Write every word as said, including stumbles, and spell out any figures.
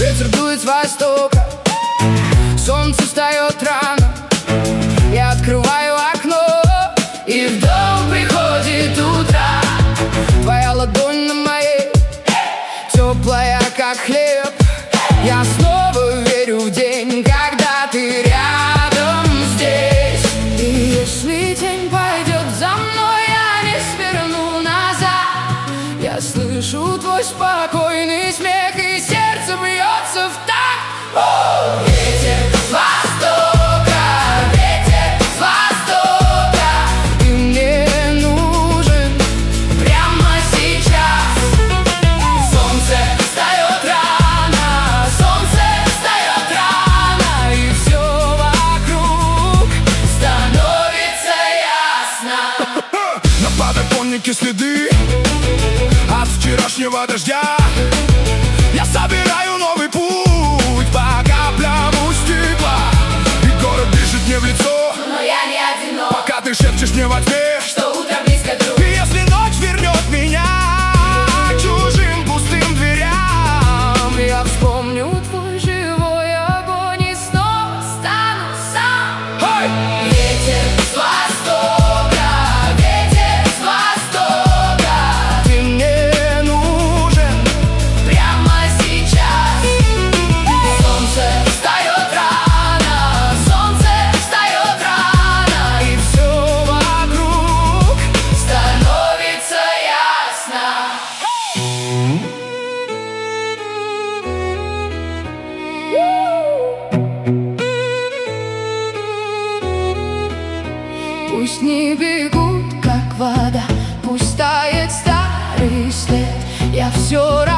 Ветер дует с востока, солнце встает рано. Я открываю окно, и в дом приходит утро. Твоя ладонь на моей, теплая, как хлеб. Я снова верю в день, когда ты рядом здесь. И если день пойдет за мной, я не сверну назад. Я слышу твой спокойный смех, и сердце бьется в такт. Ветер с востока, ветер с востока, ты мне нужен прямо сейчас. Солнце встает рано, солнце встает рано, и все вокруг становится ясно. На подоконнике следы от вчерашнего дождя. Я собираю новый путь по каплям у стекла, и город дышит мне в лицо. Но я не одинок, пока ты шепчешь мне во тьме, что утро близко, друг. и если ночь вернет меня к чужим пустым дверям, Я вспомню твой живой огонь и снова стану сам. Эй! Ветер с востока, ветер с востока, Ты мне нужен прямо сейчас. Солнце встает рано, солнце встает рано, и все вокруг. становится ясно. Пусть не бегут, как вода, пусть тает старый след. Я все